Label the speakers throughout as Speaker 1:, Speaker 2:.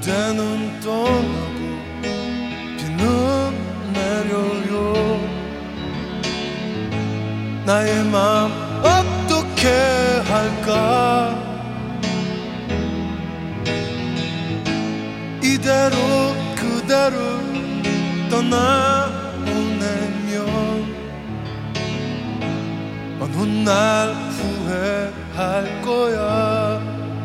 Speaker 1: 그대는 떠나고 비는 내려요. 나의 맘 어떻게 할까? 이대로 그대를 떠나보내면 어느 날 후회할 거야.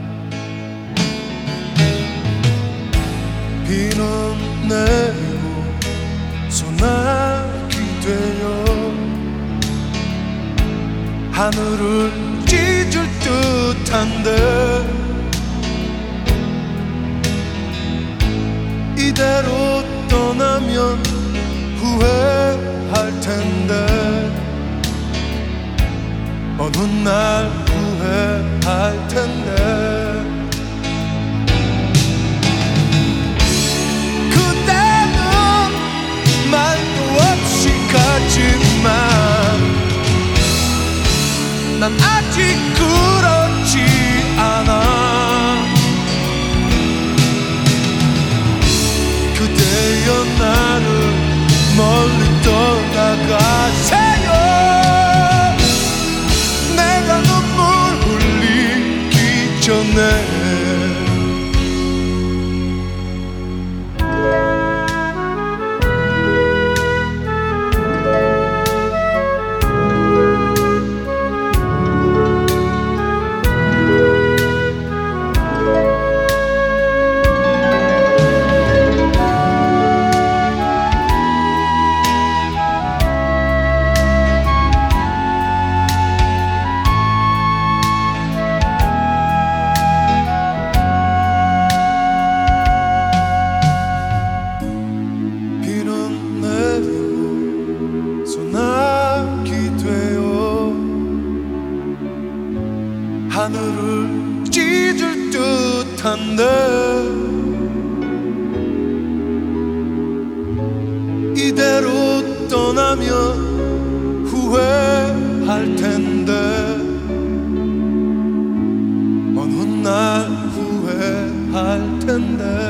Speaker 1: 비는 내리고 소나기 되어 하늘을 찢을 듯한데 이대로 떠나면 후회할 텐데 어느 날 후회할 텐데 그대는 말도 없이 가지만 난 아직 그렇지 않아. 그대여 나를 멀리 떠나가세요. 내가 눈물 흘리기 전에 하늘을 찢을 듯한데 이대로 떠나면 후회할 텐데 어느 날 후회할 텐데